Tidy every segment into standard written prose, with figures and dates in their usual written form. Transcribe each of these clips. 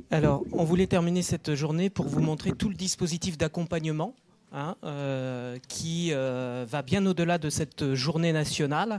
Alors, on voulait terminer cette journée pour vous montrer tout le dispositif d'accompagnement qui va bien au-delà de cette journée nationale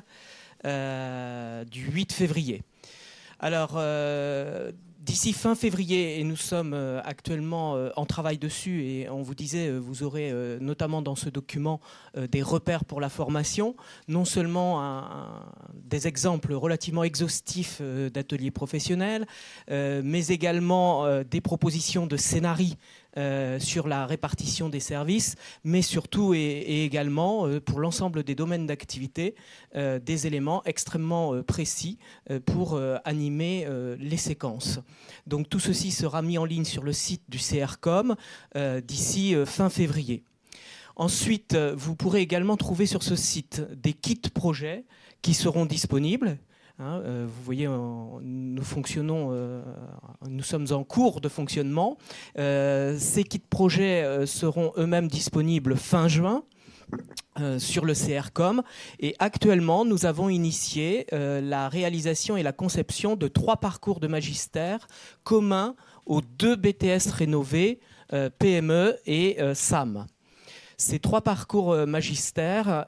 du 8 février. Alors, d'ici fin février, et nous sommes actuellement en travail dessus, et on vous disait, vous aurez notamment dans ce document des repères pour la formation, non seulement des exemples relativement exhaustifs d'ateliers professionnels, mais également des propositions de scénarii sur la répartition des services, mais surtout et également pour l'ensemble des domaines d'activité, des éléments extrêmement précis pour animer les séquences. Donc tout ceci sera mis en ligne sur le site du CRCOM d'ici fin février. Ensuite, vous pourrez également trouver sur ce site des kits projets qui seront disponibles. Vous voyez, nous sommes en cours de fonctionnement. Ces kits projets seront eux-mêmes disponibles fin juin sur le CRCOM. Et actuellement, nous avons initié la réalisation et la conception de 3 parcours de magistère communs aux 2 BTS rénovés, PME et SAM. Ces 3 parcours magistères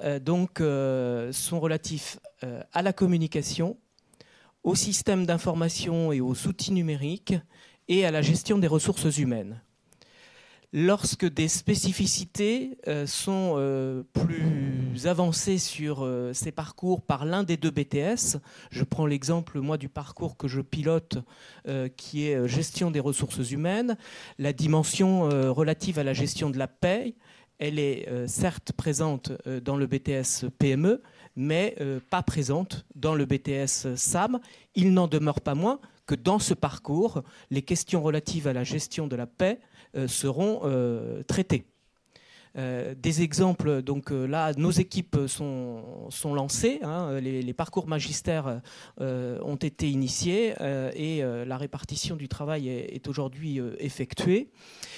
sont relatifs à la communication, au système d'information et aux outils numériques et à la gestion des ressources humaines. Lorsque des spécificités sont plus avancées sur ces parcours par l'un des 2 BTS, je prends l'exemple moi du parcours que je pilote qui est gestion des ressources humaines, la dimension relative à la gestion de la paie, elle est certes présente dans le BTS PME, mais pas présente dans le BTS SAM. Il n'en demeure pas moins que dans ce parcours, les questions relatives à la gestion de la paie seront traitées. Des exemples, donc là, nos équipes sont lancées, les parcours magistères ont été initiés et la répartition du travail est aujourd'hui effectuée.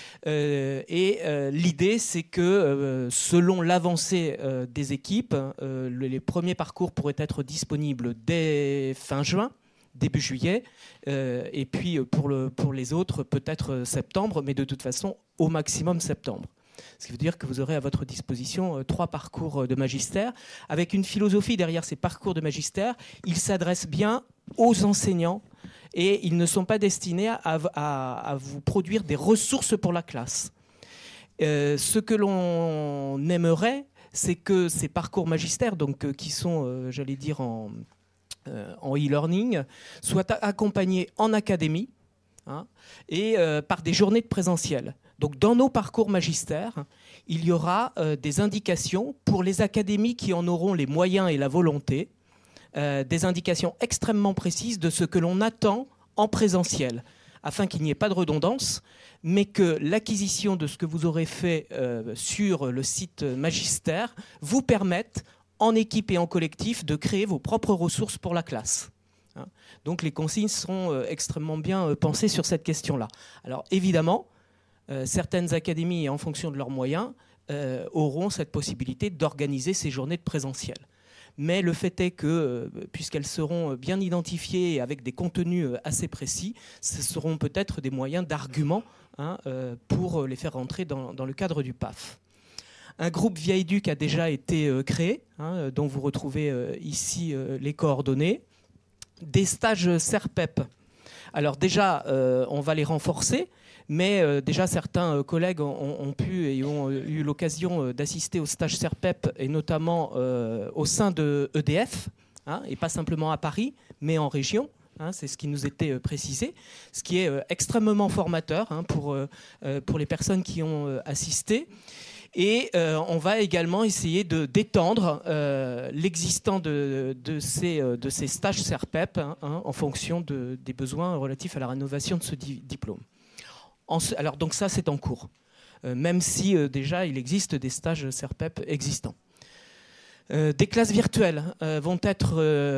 L'idée, c'est que selon l'avancée des équipes, les premiers parcours pourraient être disponibles dès fin juin, début juillet, et puis pour les autres, peut-être septembre, mais de toute façon, au maximum septembre. Ce qui veut dire que vous aurez à votre disposition 3 parcours de magistère, avec une philosophie derrière ces parcours de magistère. Ils s'adressent bien aux enseignants et ils ne sont pas destinés à vous produire des ressources pour la classe. Ce que l'on aimerait, c'est que ces parcours magistères, donc, qui sont, j'allais dire, en e-learning, soient accompagnés en académie et par des journées de présentiel. Donc dans nos parcours magistères, il y aura des indications pour les académies qui en auront les moyens et la volonté, des indications extrêmement précises de ce que l'on attend en présentiel, afin qu'il n'y ait pas de redondance, mais que l'acquisition de ce que vous aurez fait sur le site magistère vous permette, en équipe et en collectif, de créer vos propres ressources pour la classe. Donc les consignes seront extrêmement bien pensées sur cette question-là. Alors évidemment, certaines académies, en fonction de leurs moyens, auront cette possibilité d'organiser ces journées de présentiel. Mais le fait est que, puisqu'elles seront bien identifiées et avec des contenus assez précis, ce seront peut-être des moyens d'argument pour les faire rentrer dans le cadre du PAF. Un groupe Via Éduc a déjà été créé, dont vous retrouvez ici les coordonnées. Des stages CERPEP. Alors déjà, on va les renforcer. Mais déjà, certains collègues ont pu et ont eu l'occasion d'assister au stage CERPEP, et notamment au sein de EDF, et pas simplement à Paris, mais en région. C'est ce qui nous était précisé, ce qui est extrêmement formateur pour les personnes qui ont assisté. Et on va également essayer d'étendre l'existant de ces stages CERPEP en fonction des besoins relatifs à la rénovation de ce diplôme. Alors donc ça, c'est en cours, même si déjà il existe des stages CERPEP existants. Des classes virtuelles vont être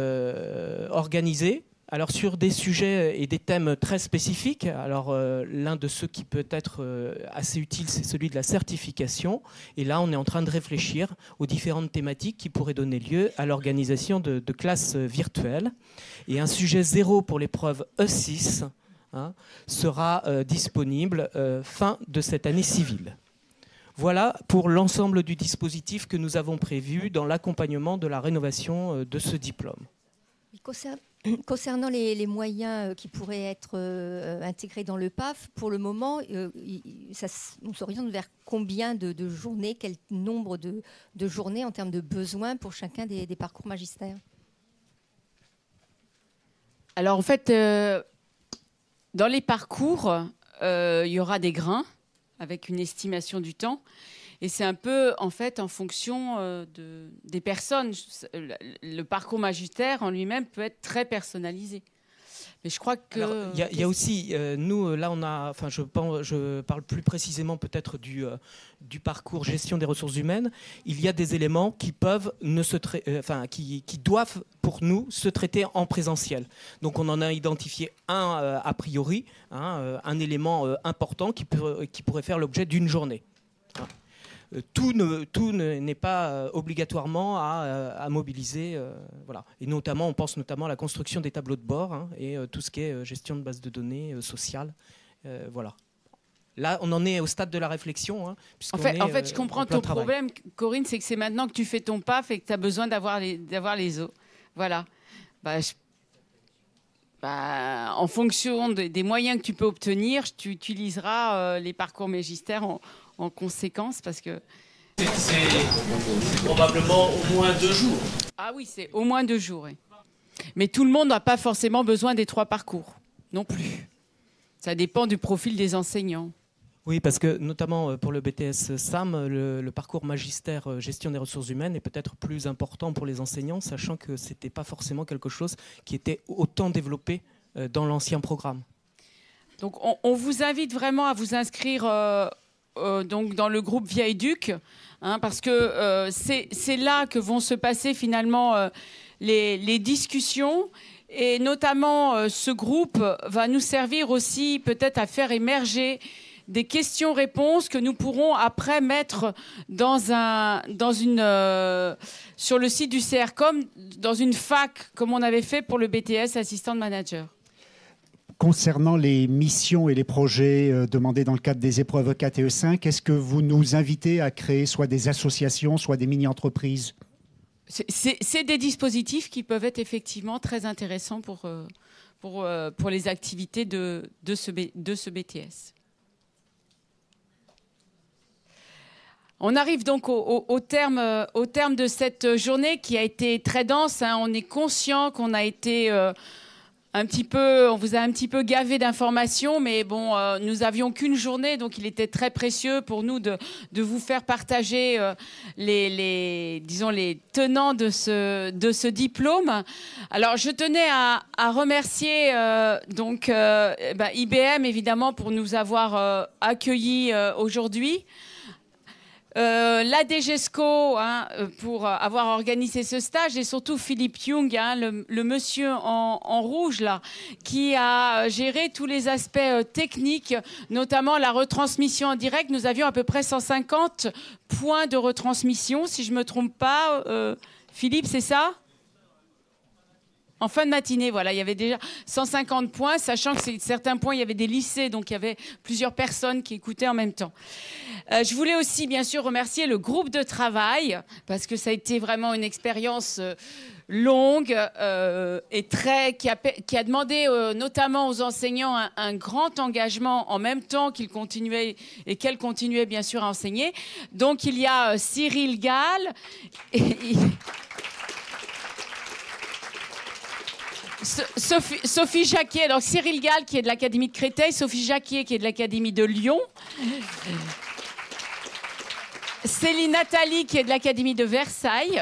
organisées, alors sur des sujets et des thèmes très spécifiques. Alors l'un de ceux qui peut être assez utile, c'est celui de la certification. Et là, on est en train de réfléchir aux différentes thématiques qui pourraient donner lieu à l'organisation de classes virtuelles. Et un sujet zéro pour l'épreuve E6, hein, sera disponible fin de cette année civile. Voilà pour l'ensemble du dispositif que nous avons prévu dans l'accompagnement de la rénovation de ce diplôme. Concernant les moyens qui pourraient être intégrés dans le PAF, pour le moment, on s'oriente vers combien de journées, quel nombre de journées en termes de besoins pour chacun des parcours magistères? Alors en fait, dans les parcours, il y aura des grains avec une estimation du temps. Et c'est un peu, en fait, en fonction des personnes. Le parcours magistère en lui-même peut être très personnalisé. Mais je crois que... Il y a aussi, nous, là, je parle plus précisément peut-être du parcours gestion des ressources humaines. Il y a des éléments qui peuvent qui doivent, pour nous, se traiter en présentiel. Donc, on en a identifié un a priori, un élément important qui pourrait faire l'objet d'une journée. Tout n'est pas obligatoirement à mobiliser. Voilà. Et notamment, on pense notamment à la construction des tableaux de bord et tout ce qui est gestion de bases de données sociales. Voilà. Là, on en est au stade de la réflexion. En fait, je comprends ton problème, Corinne, c'est que c'est maintenant que tu fais ton PAF et que tu as besoin d'avoir les os. Voilà. En fonction des moyens que tu peux obtenir, tu utiliseras les parcours magistères en conséquence, parce que... C'est probablement au moins 2 jours. Ah oui, c'est au moins 2 jours. Oui. Mais tout le monde n'a pas forcément besoin des 3 parcours, non plus. Ça dépend du profil des enseignants. Oui, parce que notamment pour le BTS SAM, le parcours magistère gestion des ressources humaines est peut-être plus important pour les enseignants, sachant que ce n'était pas forcément quelque chose qui était autant développé dans l'ancien programme. Donc on vous invite vraiment à vous inscrire donc dans le groupe Via Éduc, parce que c'est là que vont se passer finalement les discussions. Et notamment, ce groupe va nous servir aussi peut-être à faire émerger des questions-réponses que nous pourrons après mettre sur le site du CRCOM, dans une fac, comme on avait fait pour le BTS assistant de manager. Concernant les missions et les projets demandés dans le cadre des épreuves 4 et E5, est-ce que vous nous invitez à créer soit des associations, soit des mini-entreprises ? C'est des dispositifs qui peuvent être effectivement très intéressants pour les activités de ce BTS. On arrive donc au terme de cette journée qui a été très dense. On est conscient qu'on a été on vous a un petit peu gavé d'informations, mais bon, nous avions qu'une journée, donc il était très précieux pour nous de vous faire partager les tenants de ce diplôme. Alors, je tenais à remercier IBM évidemment pour nous avoir accueillis aujourd'hui. La DGESCO pour avoir organisé ce stage, et surtout Philippe Young, le monsieur en rouge là, qui a géré tous les aspects techniques, notamment la retransmission en direct. Nous avions à peu près 150 points de retransmission, si je ne me trompe pas. Philippe, c'est ça ? En fin de matinée, voilà, il y avait déjà 150 points, sachant que certains points, il y avait des lycées, donc il y avait plusieurs personnes qui écoutaient en même temps. Je voulais aussi, bien sûr, remercier le groupe de travail, parce que ça a été vraiment une expérience longue et qui a demandé notamment aux enseignants un grand engagement en même temps qu'ils continuaient et qu'elles continuaient, bien sûr, à enseigner. Donc, il y a Cyril Gall... Sophie Jacquier, alors Cyril Gall qui est de l'Académie de Créteil, Sophie Jacquier qui est de l'Académie de Lyon, Céline Nathalie qui est de l'Académie de Versailles.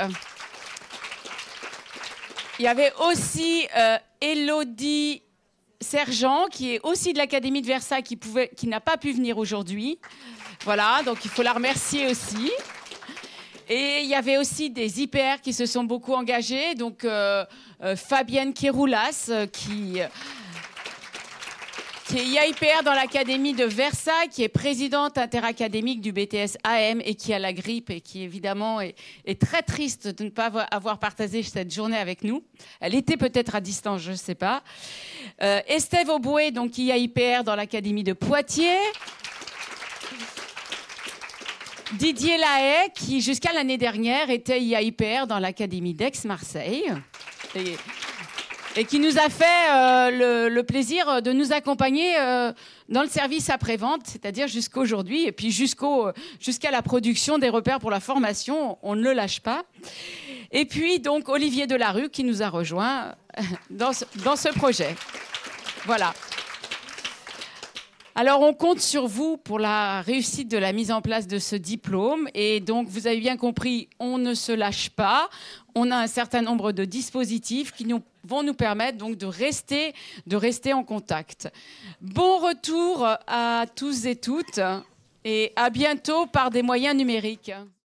Il y avait aussi Élodie Sergent qui est aussi de l'Académie de Versailles qui n'a pas pu venir aujourd'hui. Voilà, donc il faut la remercier aussi. Et il y avait aussi des IPR qui se sont beaucoup engagés, donc Fabienne Kéroulas qui est IAIPR dans l'Académie de Versailles, qui est présidente interacadémique du BTS AM et qui a la grippe et qui évidemment est très triste de ne pas avoir partagé cette journée avec nous. Elle était peut-être à distance, je ne sais pas. Estève Auboué, donc IAIPR dans l'Académie de Poitiers. Didier Lahaye, qui jusqu'à l'année dernière était IAIPR dans l'Académie d'Aix-Marseille. Et qui nous a fait le plaisir de nous accompagner dans le service après-vente, c'est-à-dire jusqu'aujourd'hui, et puis jusqu'à la production des repères pour la formation, on ne le lâche pas. Et puis donc Olivier Delarue qui nous a rejoints dans ce projet. Voilà. Alors, on compte sur vous pour la réussite de la mise en place de ce diplôme. Et donc, vous avez bien compris, on ne se lâche pas. On a un certain nombre de dispositifs qui vont nous permettre donc de rester en contact. Bon retour à tous et toutes et à bientôt par des moyens numériques.